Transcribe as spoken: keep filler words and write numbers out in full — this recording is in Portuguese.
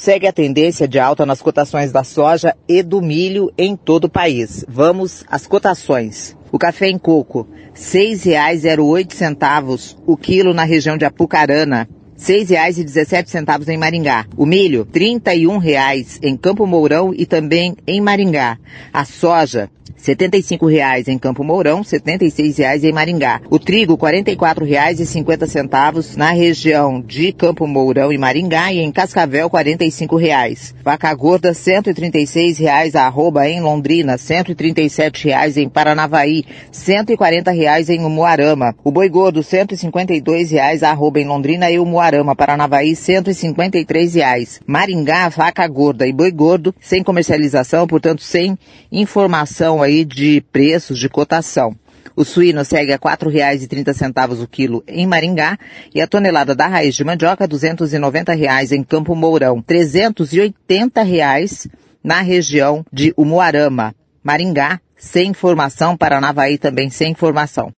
Segue a tendência de alta nas cotações da soja e do milho em todo o país. Vamos às cotações. O café em coco, seis reais e zero oito centavos o quilo na região de Apucarana, seis reais e dezessete centavos em Maringá. O milho, trinta e um reais em Campo Mourão e também em Maringá. A soja, setenta e cinco reais em Campo Mourão, setenta e seis reais em Maringá. O trigo, quarenta e quatro reais e cinquenta centavos na região de Campo Mourão e Maringá, e em Cascavel, quarenta e cinco reais. Vaca gorda, cento e trinta e seis reais a arroba em Londrina, cento e trinta e sete reais em Paranavaí, cento e quarenta reais em Umuarama. O boi gordo, cento e cinquenta e dois reais a arroba em Londrina e Umuarama. Paranavaí, cento e cinquenta e três reais. Maringá, vaca gorda e boi gordo, sem comercialização, portanto, sem informação aí de preços, de cotação. O suíno segue a quatro reais e trinta centavos o quilo em Maringá e a tonelada da raiz de mandioca duzentos e noventa reais em Campo Mourão, trezentos e oitenta reais na região de Umuarama. Maringá, sem informação, Paranavaí também sem informação.